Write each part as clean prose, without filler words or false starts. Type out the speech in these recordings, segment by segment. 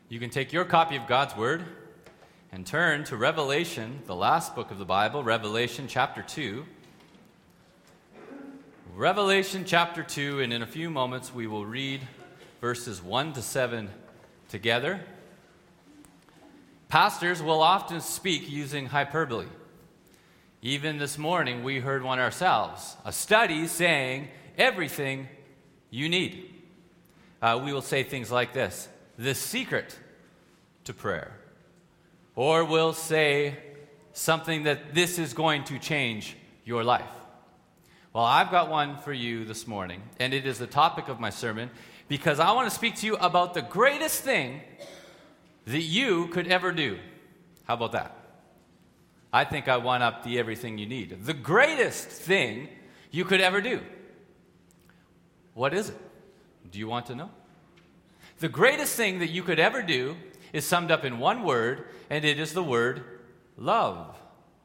You can take your copy of God's Word and turn to Revelation, the last book of the Bible, Revelation chapter 2. Revelation chapter 2, and in a few moments we will read verses 1 to 7 together. Pastors will often speak using hyperbole. Even this morning we heard one ourselves, a study saying everything you need. We will say things like this: the secret to prayer. Or we'll say something that this is going to change your life. Well, I've got one for you this morning, and it is the topic of my sermon because I want to speak to you about the greatest thing that you could ever do. How about that? I think I one up the everything you need. The greatest thing you could ever do. What is it? Do you want to know? The greatest thing that you could ever do is summed up in one word, and it is the word love.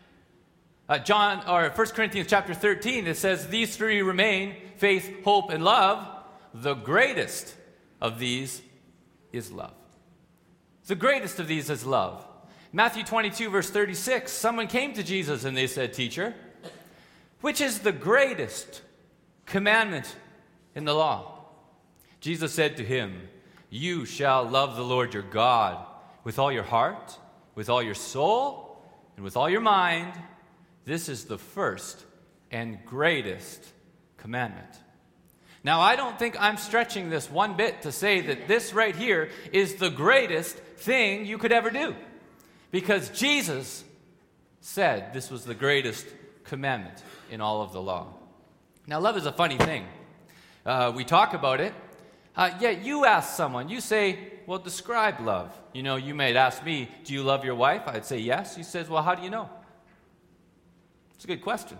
1 Corinthians chapter 13, it says, these three remain, faith, hope, and love. The greatest of these is love. The greatest of these is love. Matthew 22, verse 36, someone came to Jesus and they said, Teacher, which is the greatest commandment in the law? Jesus said to him, you shall love the Lord your God with all your heart, with all your soul, and with all your mind. This is the first and greatest commandment. Now, I don't think I'm stretching this one bit to say that this right here is the greatest thing you could ever do, because Jesus said this was the greatest commandment in all of the law. Now, love is a funny thing. We talk about it. You ask someone, you say, well, describe love. You know, you might ask me, do you love your wife? I'd say yes. He says, well, how do you know? It's a good question.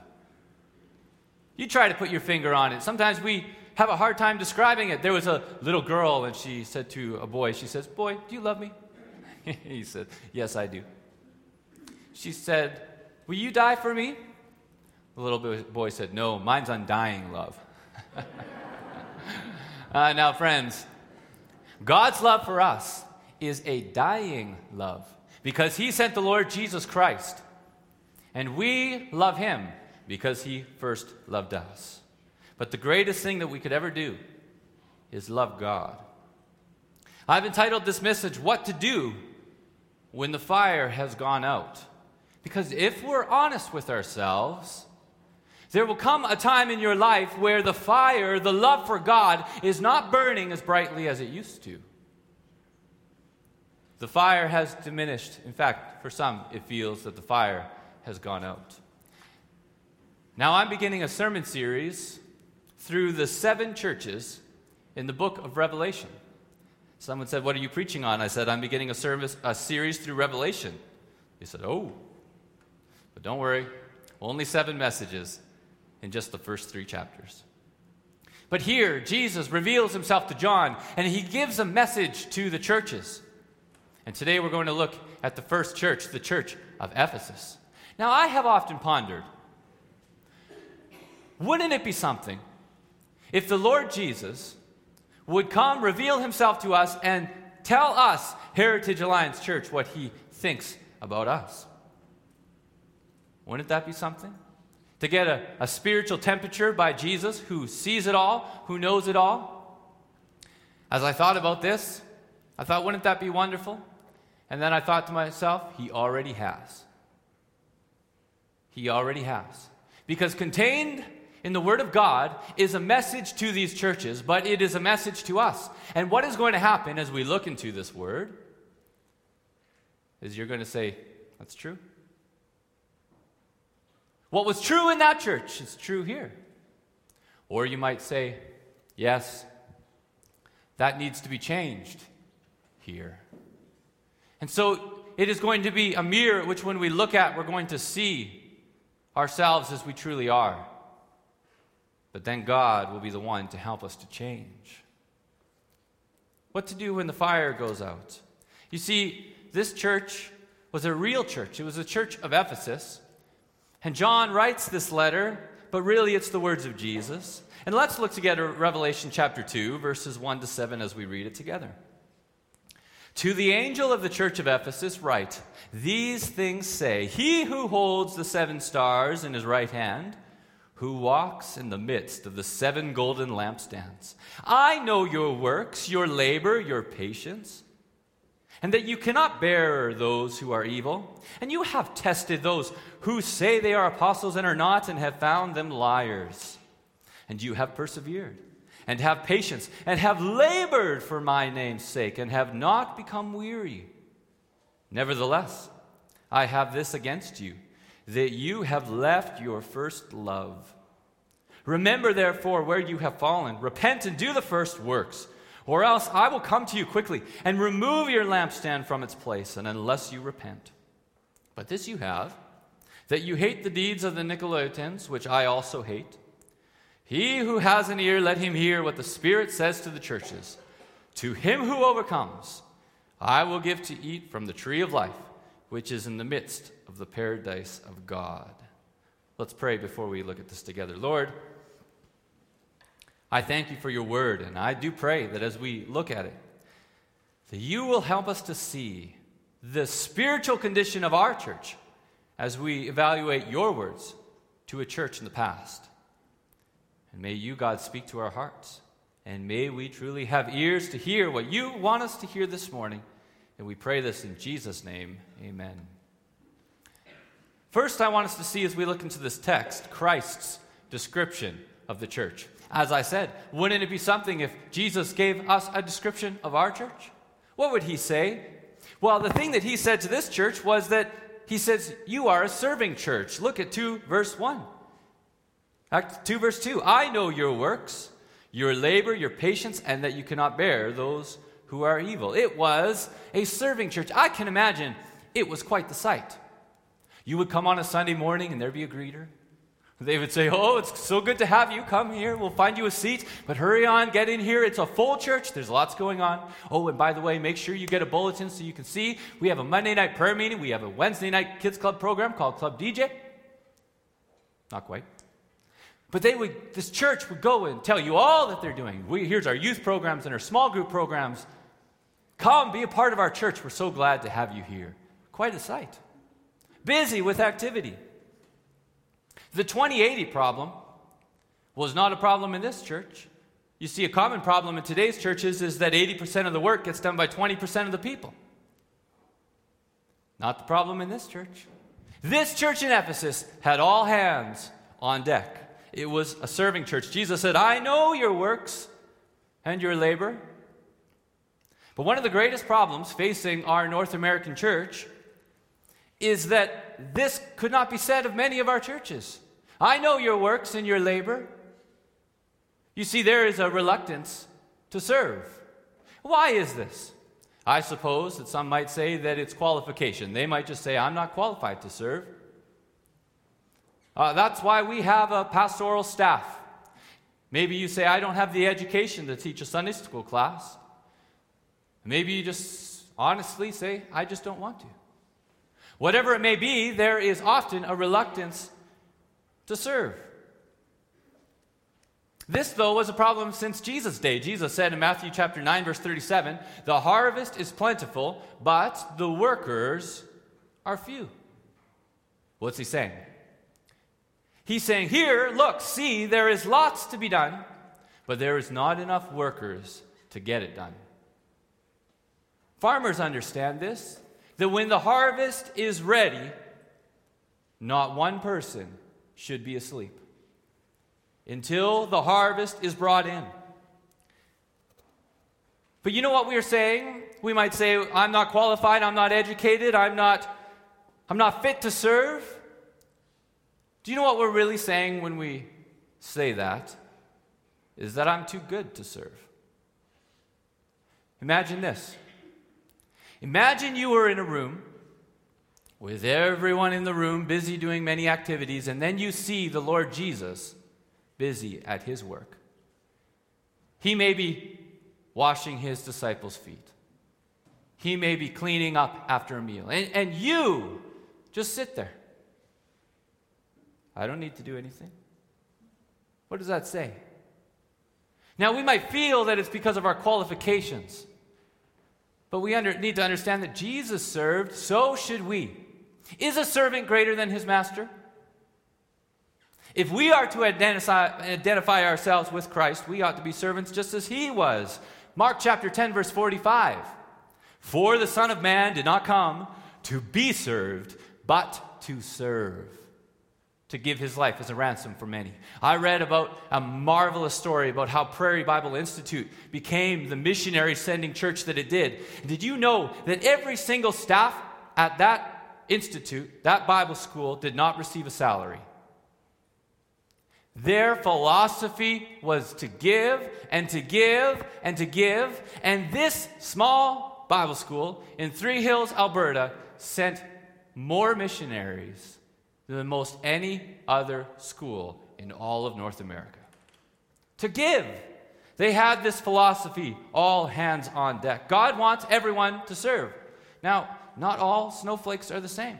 You try to put your finger on it. Sometimes we have a hard time describing it. There was a little girl, and she said to a boy, she says, boy, do you love me? He said, yes, I do. She said, will you die for me? The little boy said, no, mine's undying love. Now, friends, God's love for us is a dying love because he sent the Lord Jesus Christ. And we love him because he first loved us. But the greatest thing that we could ever do is love God. I've entitled this message, What to Do When the Fire Has Gone Out. Because if we're honest with ourselves, there will come a time in your life where the fire, the love for God, is not burning as brightly as it used to. The fire has diminished. In fact, for some, it feels that the fire has gone out. Now, I'm beginning a sermon series through the 7 churches in the book of Revelation. Someone said, what are you preaching on? I said, I'm beginning a series through Revelation. They said, oh, but don't worry, only 7 messages in just the first 3 chapters. But here, Jesus reveals himself to John, and he gives a message to the churches. And today we're going to look at the first church, the church of Ephesus. Now, I have often pondered, wouldn't it be something if the Lord Jesus would come, reveal himself to us, and tell us, Heritage Alliance Church, what he thinks about us? Wouldn't that be something? To get a spiritual temperature by Jesus, who sees it all, who knows it all. As I thought about this, I thought, wouldn't that be wonderful? And then I thought to myself, he already has. He already has. Because contained in the Word of God is a message to these churches, but it is a message to us. And what is going to happen as we look into this Word is you're going to say, that's true. What was true in that church is true here. Or you might say, yes, that needs to be changed here. And so it is going to be a mirror which when we look at, we're going to see ourselves as we truly are. But then God will be the one to help us to change. What to do when the fire goes out? You see, this church was a real church. It was the church of Ephesus. And John writes this letter, but really it's the words of Jesus. And let's look together at Revelation chapter 2, verses 1 to 7 as we read it together. To the angel of the church of Ephesus write, these things say, he who holds the 7 stars in his right hand, who walks in the midst of the 7 golden lampstands. I know your works, your labor, your patience, and that you cannot bear those who are evil. And you have tested those who say they are apostles and are not, and have found them liars. And you have persevered, and have patience, and have labored for my name's sake, and have not become weary. Nevertheless, I have this against you, that you have left your first love. Remember, therefore, where you have fallen. Repent and do the first works, or else I will come to you quickly and remove your lampstand from its place, and unless you repent. But this you have, that you hate the deeds of the Nicolaitans, which I also hate. He who has an ear, let him hear what the Spirit says to the churches. To him who overcomes, I will give to eat from the tree of life, which is in the midst of the paradise of God. Let's pray before we look at this together. Lord, I thank you for your word, and I do pray that as we look at it, that you will help us to see the spiritual condition of our church as we evaluate your words to a church in the past. And may you, God, speak to our hearts, and may we truly have ears to hear what you want us to hear this morning. And we pray this in Jesus' name, amen. First, I want us to see as we look into this text, Christ's description of the church. As I said, wouldn't it be something if Jesus gave us a description of our church? What would he say? Well, the thing that he said to this church was that he says, you are a serving church. Look at 2 verse 1. Act 2 verse 2. I know your works, your labor, your patience, and that you cannot bear those who are evil. It was a serving church. I can imagine it was quite the sight. You would come on a Sunday morning and there'd be a greeter. They would say, oh, it's so good to have you. Come here. We'll find you a seat. But hurry on. Get in here. It's a full church. There's lots going on. Oh, and by the way, make sure you get a bulletin so you can see. We have a Monday night prayer meeting. We have a Wednesday night kids club program called Club DJ. Not quite. But this church would go and tell you all that they're doing. Here's our youth programs and our small group programs. Come, be a part of our church. We're so glad to have you here. Quite a sight. Busy with activity. The 2080 problem was not a problem in this church. You see, a common problem in today's churches is that 80% of the work gets done by 20% of the people. Not the problem in this church. This church in Ephesus had all hands on deck. It was a serving church. Jesus said, I know your works and your labor. But one of the greatest problems facing our North American church is that this could not be said of many of our churches. I know your works and your labor. You see, there is a reluctance to serve. Why is this? I suppose that some might say that it's qualification. They might just say, I'm not qualified to serve. That's why we have a pastoral staff. Maybe you say, I don't have the education to teach a Sunday school class. Maybe you just honestly say, I just don't want to. Whatever it may be, there is often a reluctance to serve. This, though, was a problem since Jesus' day. Jesus said in Matthew chapter 9, verse 37, the harvest is plentiful, but the workers are few. What's he saying? He's saying, here, look, see, there is lots to be done, but there is not enough workers to get it done. Farmers understand this, that when the harvest is ready, not one person should be asleep until the harvest is brought in. But you know what we're saying? We might say, I'm not qualified, I'm not educated, I'm not fit to serve. Do you know what we're really saying when we say that? Is that I'm too good to serve. Imagine this. Imagine you were in a room with everyone in the room busy doing many activities, and then you see the Lord Jesus busy at his work. He may be washing his disciples' feet. He may be cleaning up after a meal. And you just sit there. I don't need to do anything. What does that say? Now, we might feel that it's because of our qualifications. But we need to understand that Jesus served, so should we. Is a servant greater than his master? If we are to identify ourselves with Christ, we ought to be servants just as he was. Mark chapter 10, verse 45. For the Son of Man did not come to be served, but to serve, to give his life as a ransom for many. I read about a marvelous story about how Prairie Bible Institute became the missionary sending church that it did. Did you know that every single staff at that institute, that Bible school, did not receive a salary? Their philosophy was to give and to give and to give. And this small Bible school in Three Hills, Alberta, sent more missionaries than most any other school in all of North America. To give. They had this philosophy, all hands on deck. God wants everyone to serve. Now, not all snowflakes are the same.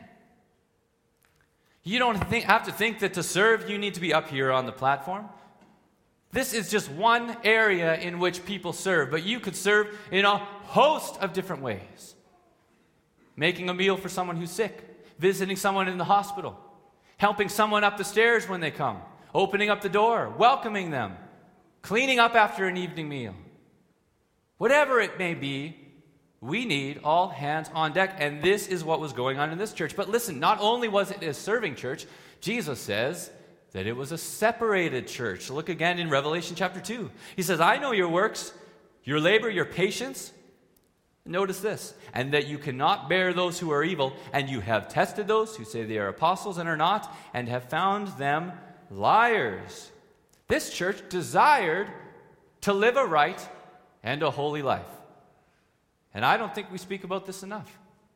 You don't have to think that to serve, you need to be up here on the platform. This is just one area in which people serve, but you could serve in a host of different ways. Making a meal for someone who's sick, visiting someone in the hospital, helping someone up the stairs when they come, opening up the door, welcoming them, cleaning up after an evening meal. Whatever it may be, we need all hands on deck, and this is what was going on in this church. But listen, not only was it a serving church, Jesus says that it was a separated church. Look again in Revelation chapter 2. He says, I know your works, your labor, your patience. Notice this, and that you cannot bear those who are evil, and you have tested those who say they are apostles and are not, and have found them liars. This church desired to live a right and a holy life. And I don't think we speak about this enough.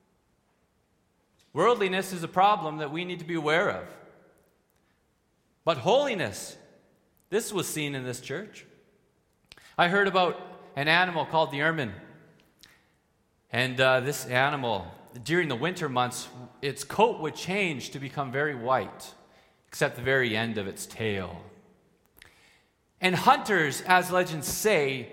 Worldliness is a problem that we need to be aware of. But holiness, this was seen in this church. I heard about an animal called the ermine. And this animal, during the winter months, its coat would change to become very white, except the very end of its tail. And hunters, as legends say,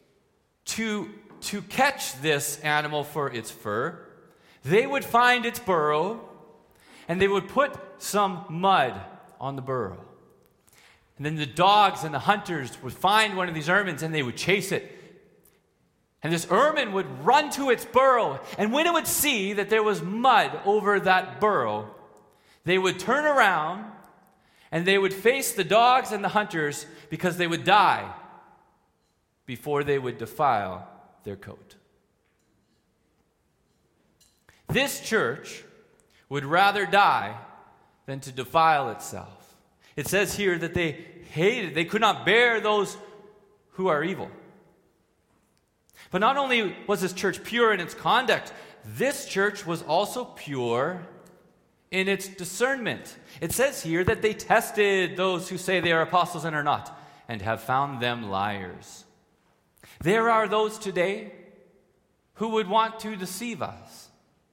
to catch this animal for its fur, they would find its burrow, and they would put some mud on the burrow. And then the dogs and the hunters would find one of these ermines, and they would chase it. And this ermine would run to its burrow, and when it would see that there was mud over that burrow, they would turn around, and they would face the dogs and the hunters because they would die before they would defile their coat. This church would rather die than to defile itself. It says here that they could not bear those who are evil. But not only was this church pure in its conduct, this church was also pure in its discernment. It says here that they tested those who say they are apostles and are not, and have found them liars. There are those today who would want to deceive us.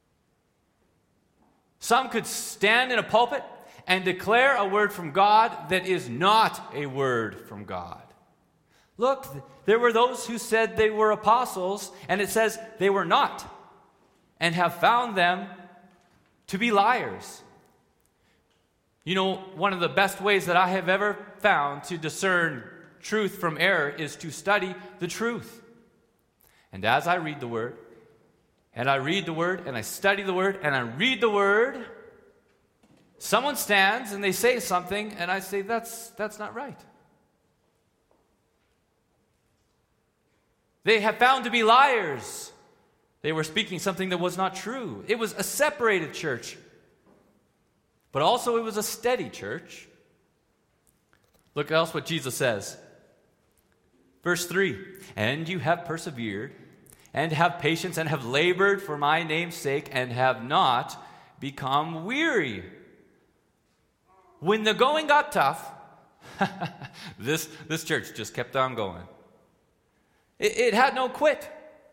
Some could stand in a pulpit and declare a word from God that is not a word from God. Look, there were those who said they were apostles, and it says they were not, and have found them to be liars. You know, one of the best ways that I have ever found to discern truth from error is to study the truth. And as I read the Word, and I read the Word, and I study the Word, and I read the Word, someone stands and they say something, and I say, that's not right. They have found to be liars. They were speaking something that was not true. It was a separated church, but also it was a steady church. Look else what Jesus says. Verse 3, and you have persevered, and have patience, and have labored for my name's sake, and have not become weary. When the going got tough, this church just kept on going. It had no quit.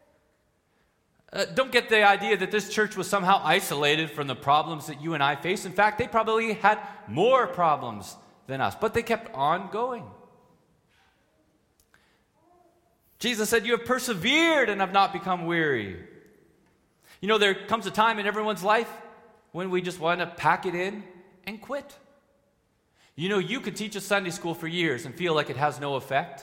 Don't get the idea that this church was somehow isolated from the problems that you and I face. In fact, they probably had more problems than us, but they kept on going. Jesus said, you have persevered and have not become weary. You know, there comes a time in everyone's life when we just want to pack it in and quit. You know, you could teach a Sunday school for years and feel like it has no effect.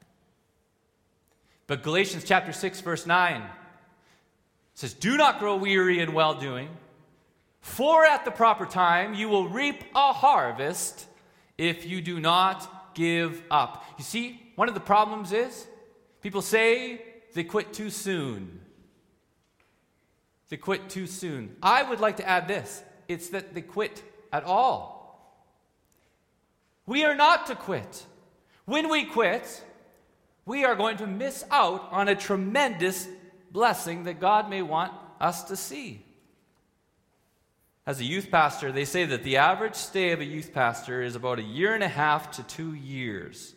But Galatians chapter 6, verse 9 says, "Do not grow weary in well-doing, for at the proper time you will reap a harvest if you do not give up." You see, one of the problems is people say they quit too soon. They quit too soon. I would like to add this. It's that they quit at all. We are not to quit. When we quit, we are going to miss out on a tremendous blessing that God may want us to see. As a youth pastor, they say that the average stay of a youth pastor is about 1.5 to 2 years.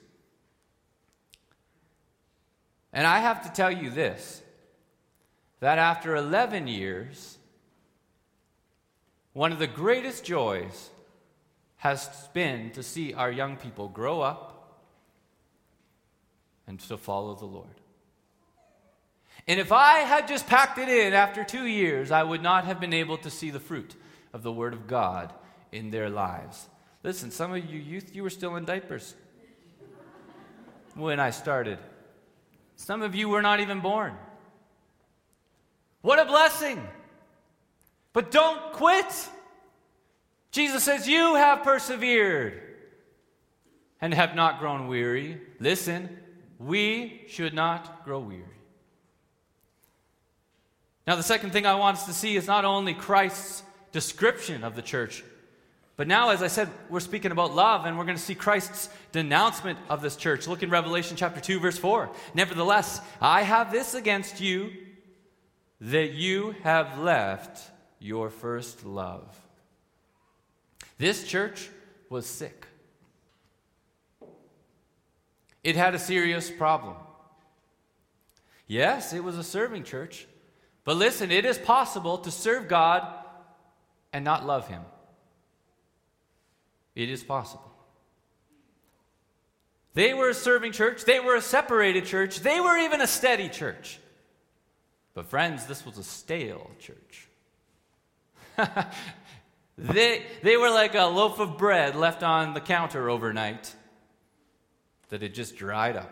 And I have to tell you this, that after 11 years, one of the greatest joys has been to see our young people grow up and to follow the Lord. And if I had just packed it in after 2 years, I would not have been able to see the fruit of the Word of God in their lives. Listen, some of you youth, you were still in diapers when I started. Some of you were not even born. What a blessing! But don't quit. Jesus says, "You have persevered and have not grown weary." Listen, we should not grow weary. Now, the second thing I want us to see is not only Christ's description of the church, but now, as I said, we're speaking about love, and we're going to see Christ's denouncement of this church. Look in Revelation chapter 2, verse 4. "Nevertheless, I have this against you, that you have left your first love." This church was sick. It had a serious problem. Yes, it was a serving church, but listen, it is possible to serve God and not love Him. It is possible. They were a serving church. They were a separated church. They were even a steady church. But friends, this was a stale church. They were like a loaf of bread left on the counter overnight that had just dried up.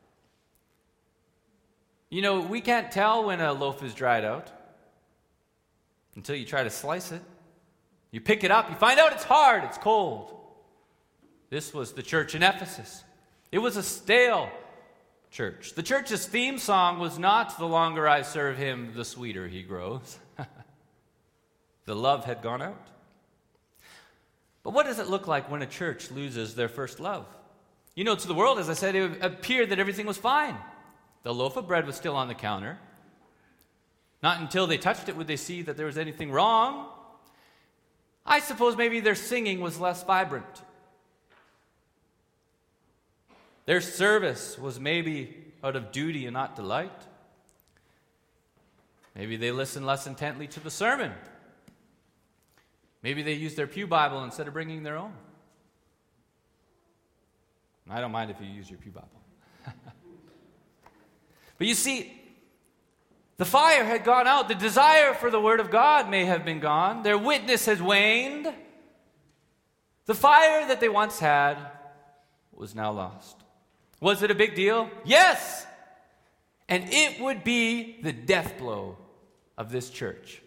You know, we can't tell when a loaf is dried out until you try to slice it. You pick it up, you find out it's hard, it's cold. This was the church in Ephesus. It was a stale church. The church's theme song was not "The longer I serve Him, the sweeter He grows." The love had gone out. But what does it look like when a church loses their first love? You know, to the world, as I said, it appeared that everything was fine. The loaf of bread was still on the counter. Not until they touched it would they see that there was anything wrong. I suppose maybe their singing was less vibrant. Their service was maybe out of duty and not delight. Maybe they listened less intently to the sermon. Maybe they used their pew Bible instead of bringing their own. I don't mind if you use your pew Bible. But you see, the fire had gone out. The desire for the Word of God may have been gone. Their witness has waned. The fire that they once had was now lost. Was it a big deal? Yes! And it would be the death blow of this church.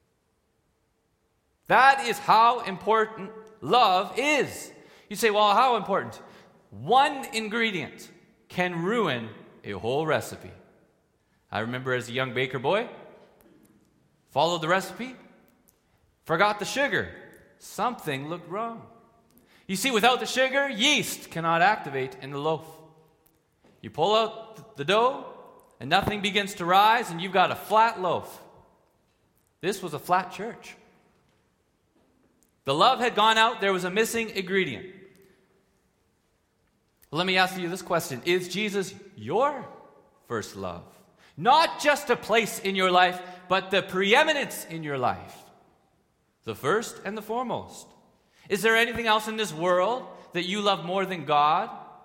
That is how important love is. You say, well, how important? One ingredient can ruin a whole recipe. I remember as a young baker boy, followed the recipe, forgot the sugar. Something looked wrong. You see, without the sugar, yeast cannot activate in the loaf. You pull out the dough, and nothing begins to rise, and you've got a flat loaf. This was a flat church. The love had gone out. There was a missing ingredient. Let me ask you this question. Is Jesus your first love? Not just a place in your life, but the preeminence in your life. The first and the foremost. Is there anything else in this world that you love more than God?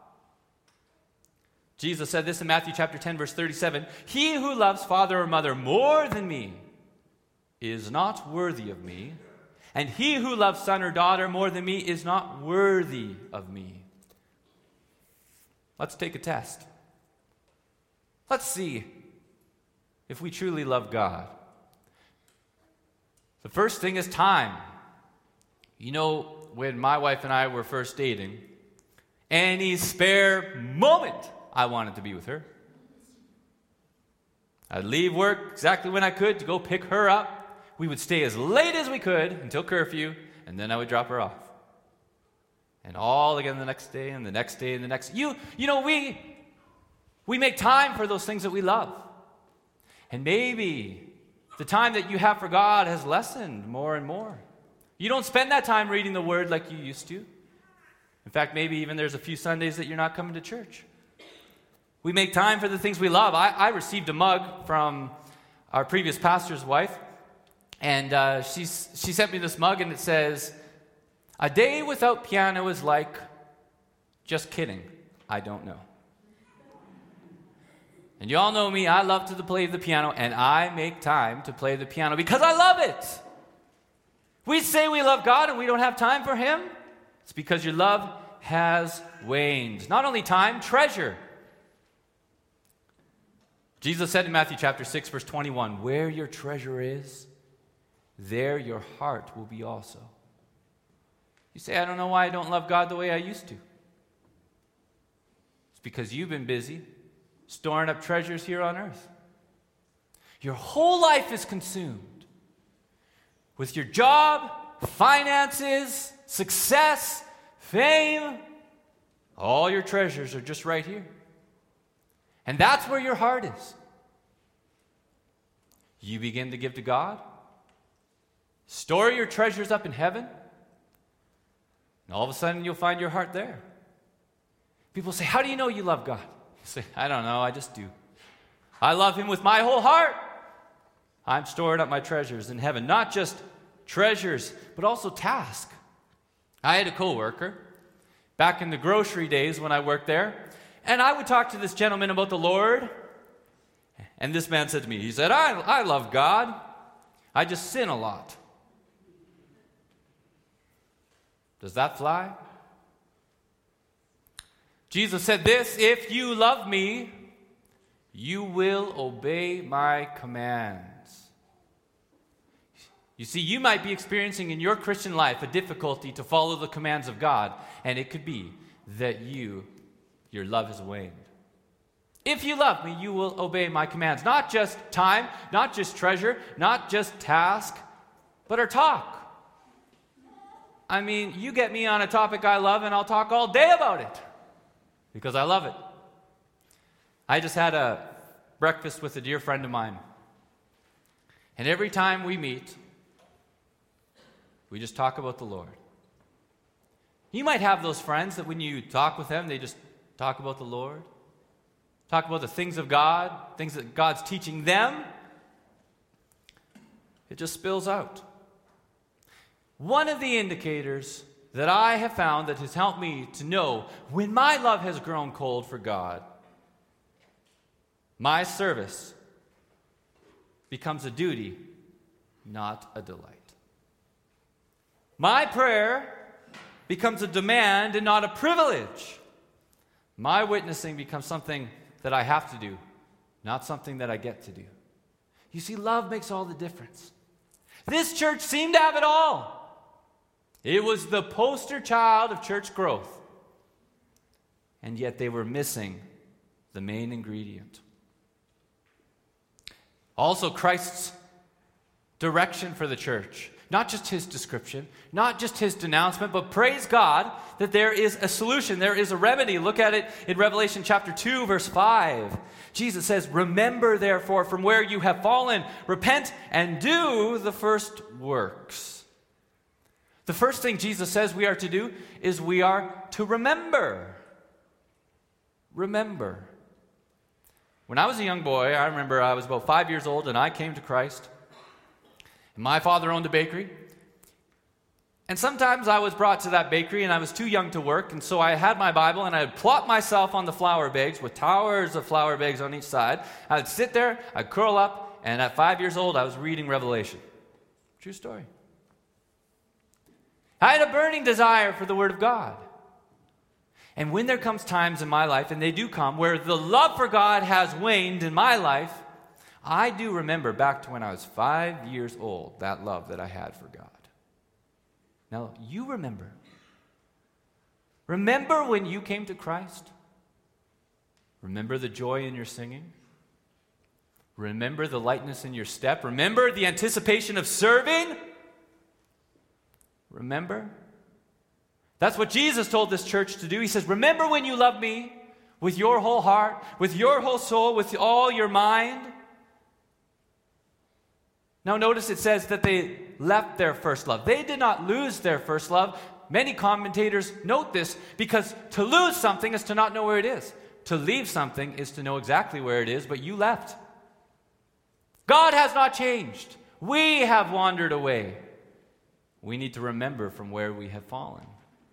Jesus said this in Matthew chapter 10, verse 37. He who loves father or mother more than me is not worthy of me, and he who loves son or daughter more than me is not worthy of me. Let's take a test. Let's see if we truly love God. The first thing is time. You know, when my wife and I were first dating, any spare moment I wanted to be with her. I'd leave work exactly when I could to go pick her up. We would stay as late as we could until curfew, and then I would drop her off. And all again the next day, and the next day, and the next. You know, we make time for those things that we love. And maybe the time that you have for God has lessened more and more. You don't spend that time reading the Word like you used to. In fact, maybe even there's a few Sundays that you're not coming to church. We make time for the things we love. I received a mug from our previous pastor's wife, and she sent me this mug, and it says, "A day without piano is like," just kidding, I don't know. And you all know me, I love to play the piano, and I make time to play the piano because I love it. We say we love God and we don't have time for Him. It's because your love has waned. Not only time, treasure. Jesus said in Matthew chapter 6, verse 21, "Where your treasure is, there your heart will be also." You say, "I don't know why I don't love God the way I used to." It's because you've been busy storing up treasures here on earth. Your whole life is consumed with your job, finances, success, fame. All your treasures are just right here. And that's where your heart is. You begin to give to God. Store your treasures up in heaven. And all of a sudden you'll find your heart there. People say, "How do you know you love God?" You say, "I don't know, I just do. I love Him with my whole heart." I'm storing up my treasures in heaven. Not just treasures, but also tasks. I had a coworker back in the grocery days when I worked there, and I would talk to this gentleman about the Lord, and this man said to me, he said, I love God. I just sin a lot." Does that fly? Jesus said this, "If you love me, you will obey my commands." You see, you might be experiencing in your Christian life a difficulty to follow the commands of God, and it could be that your love has waned. If you love me, you will obey my commands. Not just time, not just treasure, not just task, but our talk. I mean, you get me on a topic I love, and I'll talk all day about it because I love it. I just had a breakfast with a dear friend of mine, and every time we meet, we just talk about the Lord. You might have those friends that when you talk with them, they just talk about the Lord, talk about the things of God, things that God's teaching them. It just spills out. One of the indicators that I have found that has helped me to know when my love has grown cold for God, my service becomes a duty, not a delight. My prayer becomes a demand and not a privilege. My witnessing becomes something that I have to do, not something that I get to do. You see, love makes all the difference. This church seemed to have it all. It was the poster child of church growth. And yet they were missing the main ingredient. Also, Christ's direction for the church. Not just His description, not just His denouncement, but praise God that there is a solution, there is a remedy. Look at it in Revelation chapter 2, verse 5. Jesus says, "Remember therefore from where you have fallen, repent and do the first works." The first thing Jesus says we are to do is we are to remember. Remember. When I was a young boy, I remember I was about 5 years old and I came to Christ. And my father owned a bakery. And sometimes I was brought to that bakery and I was too young to work, and so I had my Bible and I would plop myself on the flour bags with towers of flour bags on each side. I would sit there, I'd curl up, and at 5 years old I was reading Revelation. True story. I had a burning desire for the Word of God. And when there comes times in my life, and they do come, where the love for God has waned in my life, I do remember back to when I was 5 years old, that love that I had for God. Now, you remember. Remember when you came to Christ? Remember the joy in your singing? Remember the lightness in your step? Remember the anticipation of serving? Remember? That's what Jesus told this church to do. He says, remember when you loved me with your whole heart, with your whole soul, with all your mind. Now notice it says that they left their first love. They did not lose their first love. Many commentators note this because to lose something is to not know where it is. To leave something is to know exactly where it is, but you left. God has not changed. We have wandered away. We need to remember from where we have fallen.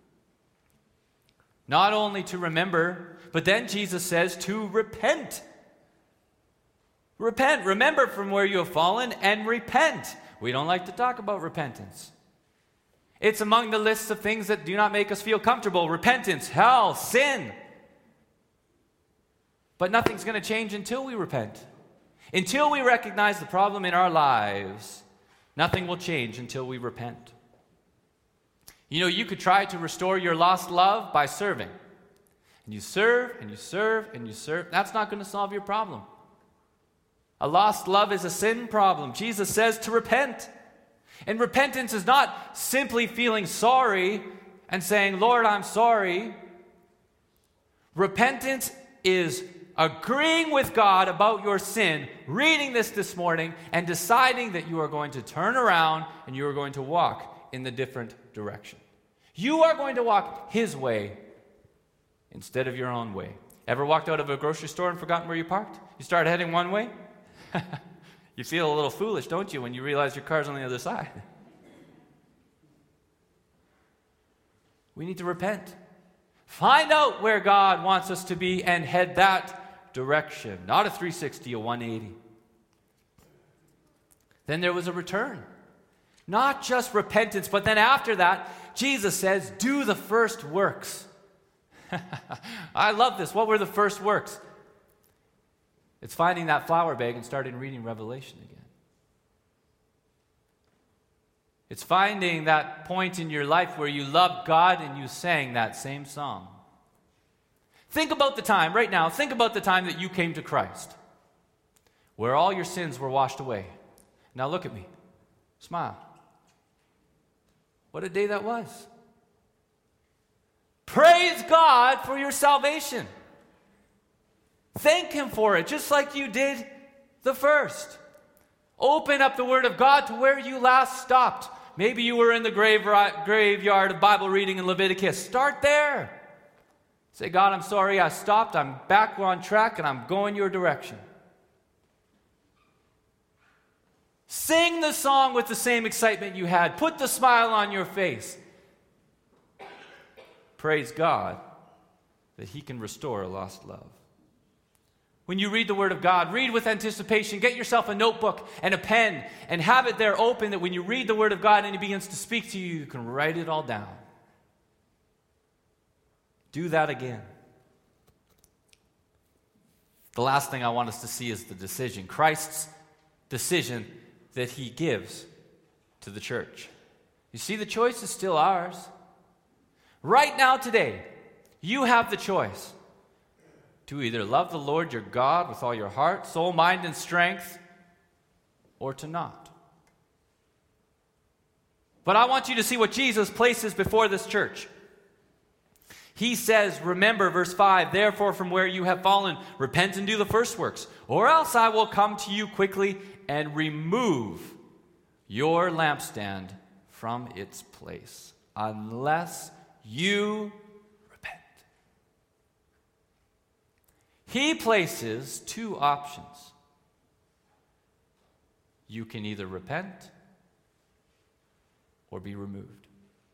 Not only to remember, but then Jesus says to repent. Repent. Remember from where you have fallen and repent. We don't like to talk about repentance. It's among the lists of things that do not make us feel comfortable. Repentance, hell, sin. But nothing's going to change until we repent. Until we recognize the problem in our lives, nothing will change until we repent. You know, you could try to restore your lost love by serving. And you serve, and you serve, and you serve. That's not going to solve your problem. A lost love is a sin problem. Jesus says to repent. And repentance is not simply feeling sorry and saying, Lord, I'm sorry. Repentance is agreeing with God about your sin, reading this morning, and deciding that you are going to turn around and you are going to walk in the different direction. You are going to walk His way instead of your own way. Ever walked out of a grocery store and forgotten where you parked? You start heading one way? You feel a little foolish, don't you, when you realize your car's on the other side? We need to repent. Find out where God wants us to be and head that direction. Not a 360, a 180. Then there was a return. Not just repentance, but then after that, Jesus says, do the first works. I love this. What were the first works? It's finding that flour bag and starting reading Revelation again. It's finding that point in your life where you loved God and you sang that same song. Think about the time, right now, think about the time that you came to Christ, where all your sins were washed away. Now look at me. Smile. What a day that was. Praise God for your salvation. Thank Him for it, just like you did the first. Open up the Word of God to where you last stopped. Maybe you were in the graveyard of Bible reading in Leviticus. Start there. Say, God, I'm sorry I stopped. I'm back on track and I'm going your direction. Sing the song with the same excitement you had. Put the smile on your face. Praise God that He can restore a lost love. When you read the Word of God, read with anticipation. Get yourself a notebook and a pen and have it there open that when you read the Word of God and He begins to speak to you, you can write it all down. Do that again. The last thing I want us to see is the decision. Christ's decision that He gives to the church. You see, the choice is still ours. Right now, today, you have the choice to either love the Lord your God with all your heart, soul, mind, and strength, or to not. But I want you to see what Jesus places before this church. He says, remember, verse 5, therefore from where you have fallen, repent and do the first works, or else I will come to you quickly and remove your lampstand from its place, unless you repent. He places two options. You can either repent or be removed.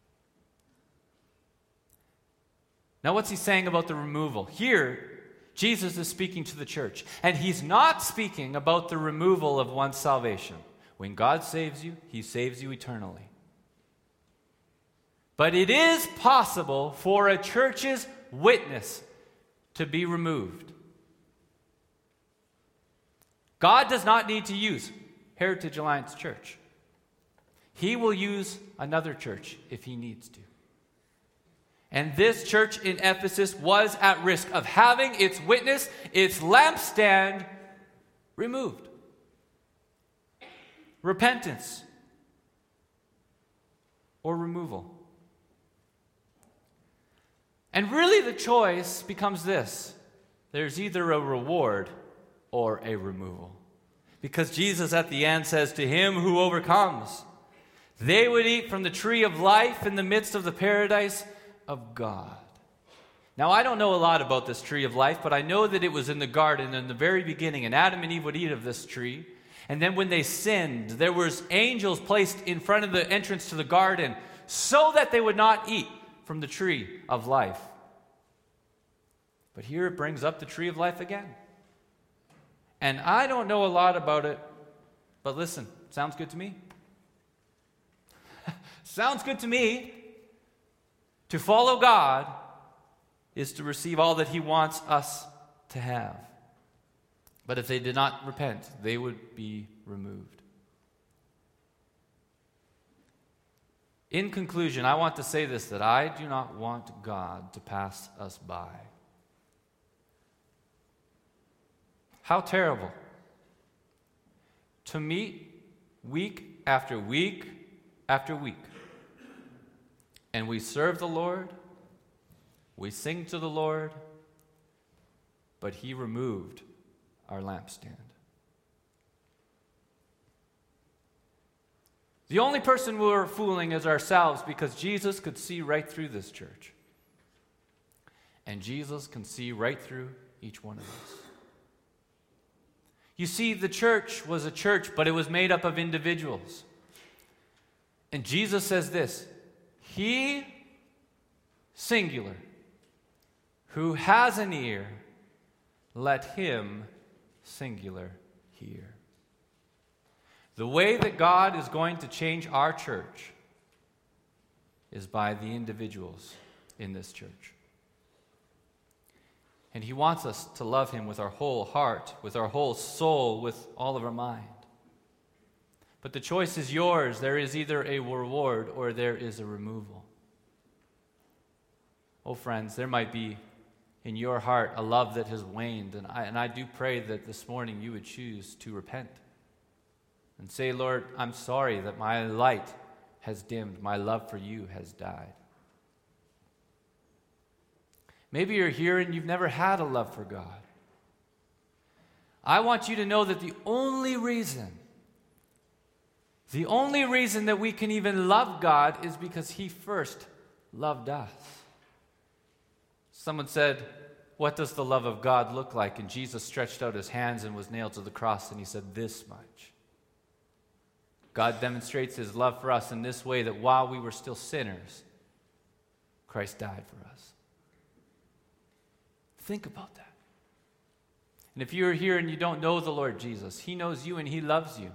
Now, what's He saying about the removal? Here, Jesus is speaking to the church, and He's not speaking about the removal of one's salvation. When God saves you, he saves you eternally. But it is possible for a church's witness to be removed. God does not need to use Heritage Alliance Church. He will use another church if he needs to. And this church in Ephesus was at risk of having its witness, its lampstand, removed. Repentance or removal. And really the choice becomes this. There's either a reward or a removal. Because Jesus at the end says, to him who overcomes, they would eat from the tree of life in the midst of the paradise of God. Now, I don't know a lot about this tree of life, but I know that it was in the garden in the very beginning, and Adam and Eve would eat of this tree. And then when they sinned, there was angels placed in front of the entrance to the garden so that they would not eat from the tree of life. But here it brings up the tree of life again. And I don't know a lot about it, but listen, sounds good to me. Sounds good to me. To follow God is to receive all that he wants us to have. But if they did not repent, they would be removed. In conclusion, I want to say this, that I do not want God to pass us by. How terrible to meet week after week after week. And we serve the Lord, we sing to the Lord, but he removed our lampstand. The only person we're fooling is ourselves, because Jesus could see right through this church. And Jesus can see right through each one of us. You see, the church was a church, but it was made up of individuals. And Jesus says this, he, singular, who has an ear, let him, singular, hear. The way that God is going to change our church is by the individuals in this church. And he wants us to love him with our whole heart, with our whole soul, with all of our mind. But the choice is yours. There is either a reward or there is a removal. Oh, friends, there might be in your heart a love that has waned. And I do pray that this morning you would choose to repent and say, Lord, I'm sorry that my light has dimmed. My love for you has died. Maybe you're here and you've never had a love for God. I want you to know that the only reason that we can even love God is because he first loved us. Someone said, what does the love of God look like? And Jesus stretched out his hands and was nailed to the cross, and he said, this much. God demonstrates his love for us in this way, that while we were still sinners, Christ died for us. Think about that. And if you're here and you don't know the Lord Jesus, he knows you and he loves you.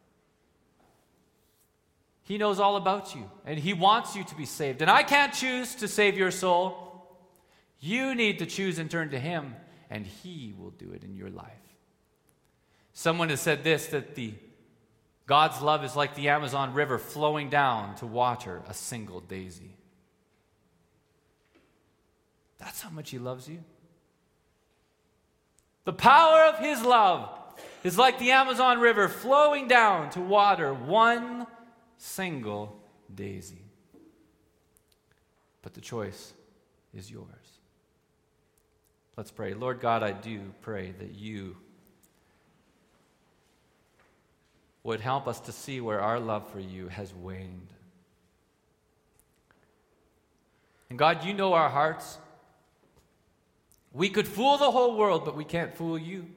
He knows all about you, and he wants you to be saved. And I can't choose to save your soul. You need to choose and turn to him, and he will do it in your life. Someone has said this, that God's love is like the Amazon River flowing down to water a single daisy. That's how much he loves you. The power of his love is like the Amazon River flowing down to water one single daisy. But the choice is yours. Let's pray. Lord God, I do pray that you would help us to see where our love for you has waned. And God, you know our hearts. We could fool the whole world, but we can't fool you.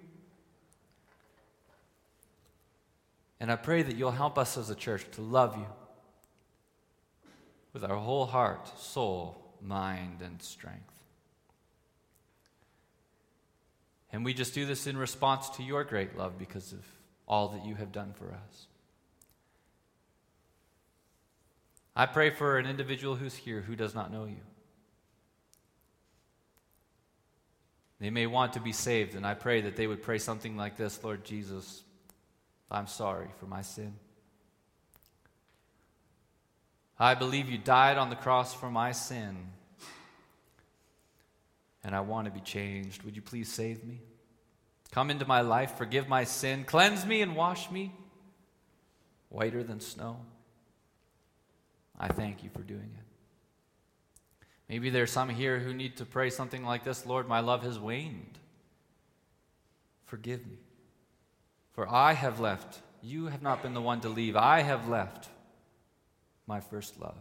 And I pray that you'll help us as a church to love you with our whole heart, soul, mind, and strength. And we just do this in response to your great love because of all that you have done for us. I pray for an individual who's here who does not know you. They may want to be saved, and I pray that they would pray something like this: Lord Jesus, I'm sorry for my sin. I believe you died on the cross for my sin, and I want to be changed. Would you please save me? Come into my life, forgive my sin, cleanse me and wash me whiter than snow. I thank you for doing it. Maybe there's some here who need to pray something like this: Lord, my love has waned. Forgive me. For I have left. You have not been the one to leave. I have left my first love.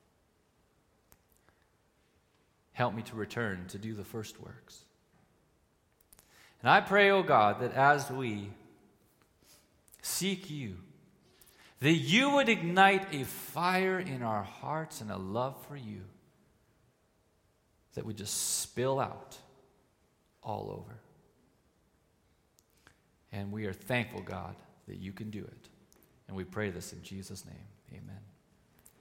Help me to return to do the first works. And I pray, O God, that as we seek you, that you would ignite a fire in our hearts and a love for you that would just spill out all over. And we are thankful, God, that you can do it. And we pray this in Jesus' name. Amen.